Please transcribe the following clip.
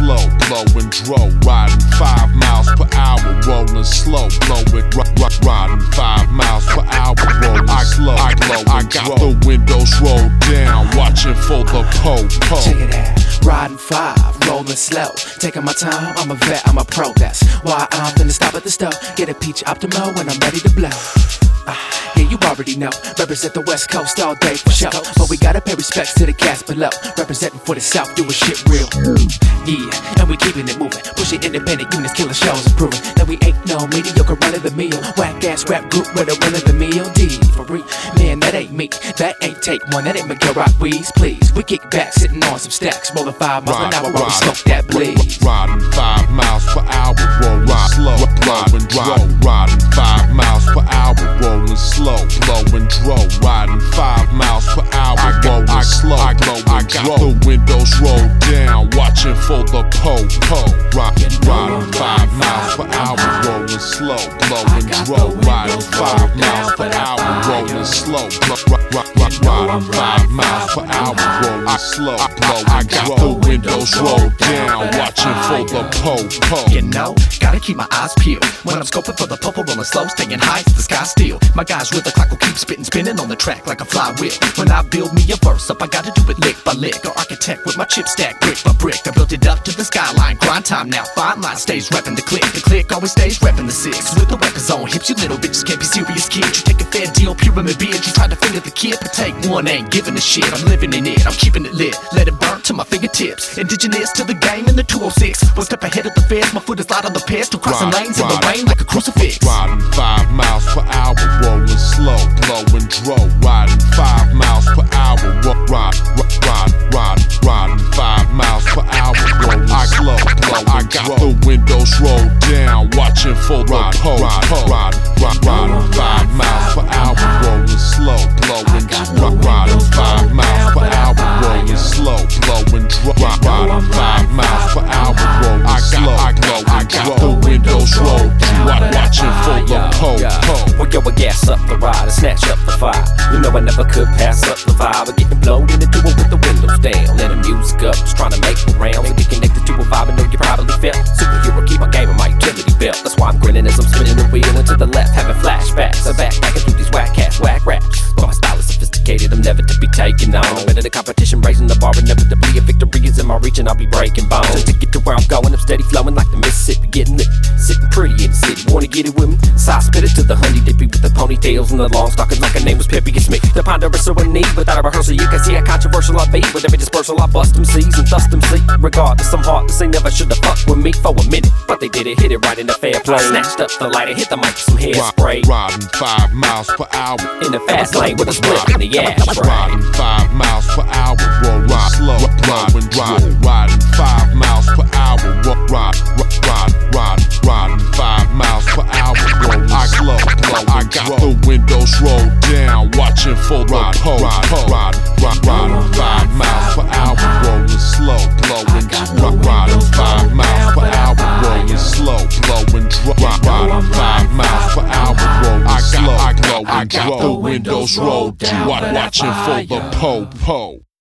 slow, blowing dro, riding 5 miles per hour, rolling slow, blowing, riding 5 miles per hour, rolling slow, blowing I got the windows rolled down, watching for the po-po. Check it out, riding 5, rolling slow, taking my time, I'm a vet, I'm a pro, that's why I'm finna stop at the store, get a peach Optimo when I'm ready to blow. Yeah, you already know, represent the West Coast all day for show. But we gotta pay respects to the cats below, representing for the South, doing shit real. Yeah, and we keeping it moving, pushing independent units, killing shows, and proving that we ain't no mediocre run of the meal. Whack ass rap group with a run of the meal. D for real, man, that ain't me, that ain't take one, that ain't Miguel Rock Weeds, please. We kick back, sitting on some stacks, rolling 5 miles an hour while we smoke that blaze. Riding 5 miles per hour, rolling slow, blowing dro, riding 5 miles per hour, rolling slow, blowing dro, riding 5 miles per hour, rolling slow, blowing dro. The windows rolled down, watching for the po-po. Riding 5 miles per hour, rolling slow, blowing dro, riding 5 miles per hour, rolling slow, riding 5 miles per hour, rolling slow, blowing dro. The windows rolled down, watching for the po-po. You know, gotta keep my eyes peeled when I'm scoping for the po-po, rolling slow, staying high as the sky steel. My guys with the clock will keep spinning on the track like a flywheel. When I build me a verse up, I gotta do it lick by lick. Or architect with my chip stack brick by brick. I built it up to the skyline, grind time now. Fine line stays repping the click always stays repping the 6. With the records on hips, you little bitches can't be serious kids. You take a fair deal, pyramid beard. You try to finger the kid, but take one, ain't giving a shit. I'm living in it, I'm keeping it lit. Let it burn to my fingertips. Indigenous to the game in the 206. One step ahead of the feds, my foot is light on the past. Two crossing lanes in the rain like a crucifix. Riding 5 miles per hour, rolling slow, blowing dro, riding 5 miles per hour, riding 5 miles per hour, rolling slow, blowing dro. The windows rolled down, watching for the po-po. Riding 5 miles per hour, rolling slow, blowing dro, riding 5 miles per hour, rolling slow, blowing dro, riding 5 miles per hour, rolling slow, blowing dro. The windows rolled down, watching for the po-po. Well, yo, I gas up the ride and snatch up the fire. You know I never could pass up the vibe. I'm getting blown into it with the windows down. Let the music up, just trying to make the rounds. And get connected to a vibe I know you probably felt. Superhero, keep my game in my utility belt. That's why I'm grinning as I'm spinning the wheel. And to the left, having flashbacks. I'm backpacking through these whack cats, whack raps. But my style is sophisticated, I'm never to be taken on. Better the competition, raising the bar, inevitably a victory is in my reach and I'll be breaking bones. Just to get to where I'm going, I'm steady flowing like the Mississippi, getting lit. Sitting pretty in the city, wanna get it with me? Side spit it to the honey dippy with the ponytails and the long stockings like her name was Pippi. It's me, the ponderous or a need. Without a rehearsal, you can see how controversial I be. With every dispersal, I bust them C's and dust them C. Regardless, I'm heartless, they never should've fucked with me for a minute. But they did it, hit it right in the fair play. Snatched up the light and hit the mic with some hairspray. Riding 5 miles per hour, in the fast lane with a split in the ash. Riding 5 miles per hour, rolling slow, blowing dro, riding 5 miles per hour, riding 5 miles per hour, rolling slow, blowing I got the windows rolled down, watching for the po-po. Riding 5 miles per hour, rolling slow, blowing dro, riding 5 miles per hour, rolling slow, blowing dro, riding 5 miles per hour, rolling slow, blowing dro. The windows rolled down, watching for the po-po.